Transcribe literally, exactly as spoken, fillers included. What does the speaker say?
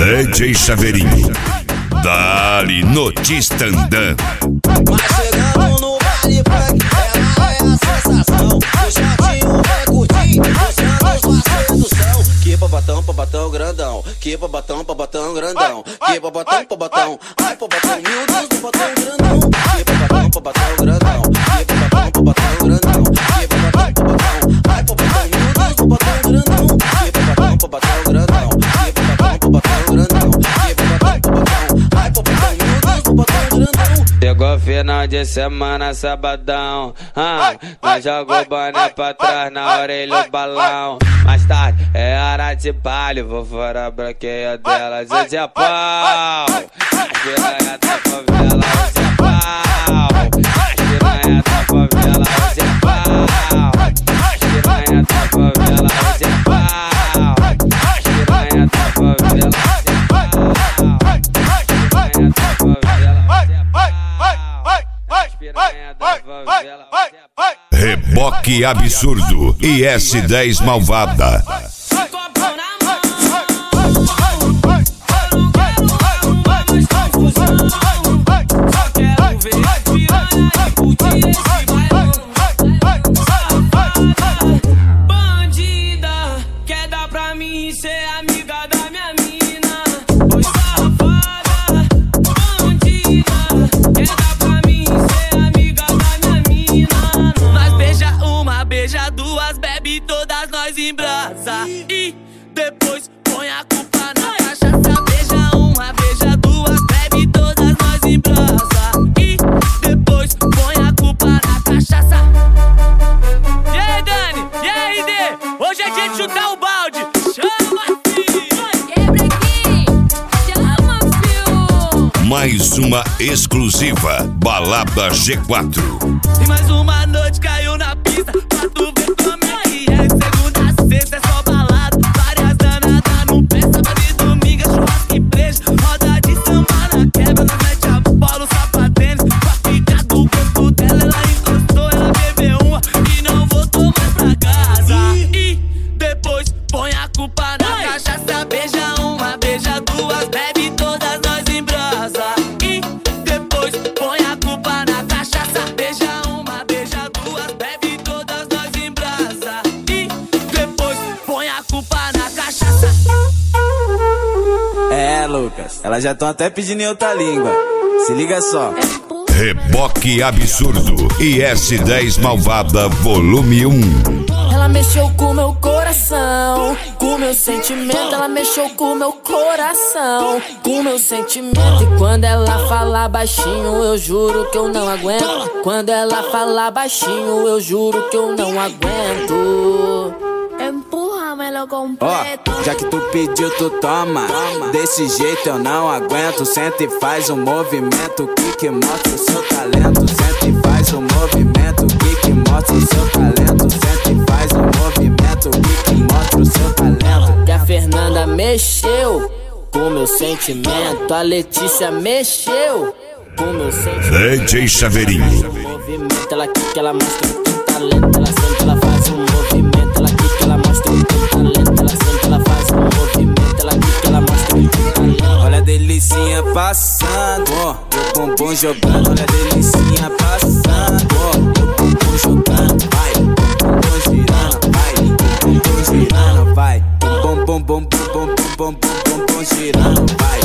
D J Chaveirinho, dá-lhe no Tistandã. Mas chegando no baile funk, ela é a sensação. O chatinho vai curtir, mostrando sua sedução. Que babatão, babatão grandão. Que babatão, babatão grandão. Que babatão, babatão. Ai, babatão, meu Deus, babatão grandão. Que babatão, babatão grandão. Que babatão, babatão grandão. Que babatão, babatão. Ai, babatão, meu Deus, babatão grandão. Que babatão, babatão grandão. Que babatão, babatão grandão. Que babatão, babatão. Ai, babatão, meu Deus, babatão grandão. Chegou final de semana, sabadão. Ah, nós jogou boné pra trás, na orelha o balão. Mais tarde é hora de baile, vou fora a branqueia delas. Hoje é pau, as piranha da favela, hoje é pau. As piranha da favela, hoje é pau. As piranha da favela, hoje é pau. As piranha da favela, hoje é pau. As piranha da favela, hoje é pau. As piranha da favela, hoje é pau. Reboque Absurdo e S dez Malvada. Bandida, quer dar pra mim ser amiga da minha mina? Oi, safada. Bandida, quer dar pra mim ser amiga da minha mina? Nós beija uma, beija duas, bebe todas nós em brasa. E depois põe a culpa na cachaça. Beija uma, beija duas, bebe todas nós em brasa. E depois põe a culpa na cachaça. E aí, Dani? E aí, Dê? Hoje é dia de chutar o balde. Chama, filho! Quebrequim! Chama, filho! Mais uma exclusiva Balada G quatro. E mais uma noite caiu na pista pra tu ver como é que é. Segunda a sexta é só balada, várias danadas no pé. Sábado e domingo é churrasco e breja. Roda de samba na quebra, nós mete a bola, o sapatênis. Com a fica do corpo dela, ela encostou, ela bebeu uma e não voltou mais pra casa. E depois põe a culpa na cachaça. Beija uma, beija duas, bebe todas nós em brasa. E depois põe a culpa na cachaça. Beija uma, beija duas, bebe todas nós em brasa. E depois põe a culpa na cachaça. É, Lucas, elas já estão até pedindo em outra língua. Se liga só. Reboque Absurdo e S dez Malvada Volume um. Ela mexeu com meu coração, com meu sentimento. Ela mexeu com meu coração, com meu sentimento. E quando ela fala baixinho, eu juro que eu não aguento. Quando ela fala baixinho, eu juro que eu não aguento. Empurra-me-lo completo. Ó, já que tu pediu, tu toma. Desse jeito eu não aguento. Senta e faz um movimento que que mostra o seu talento. Senta e faz um movimento que que mostra o seu talento. Senta e faz um movimento que que mostra o seu talento. Que a Fernanda mexeu com meu sentimento. A Letícia mexeu com meu sentimento. D J Chaveirinho. Movimento, ela quica, ela mostra o teu talento. Ela senta, ela faz um movimento. Ela quica, ela mostra o teu talento. Ela senta, ela faz um movimento. Ela quica, ela mostra o teu talento. Olha a delicinha passando, ó, o bumbum jogando. Olha a delicinha passando, ó, o bumbum jogando. Vai, o bumbum girando, vai, o bumbum girando, vai. Bum bum bum bum bum bum bum bum bum girando, vai.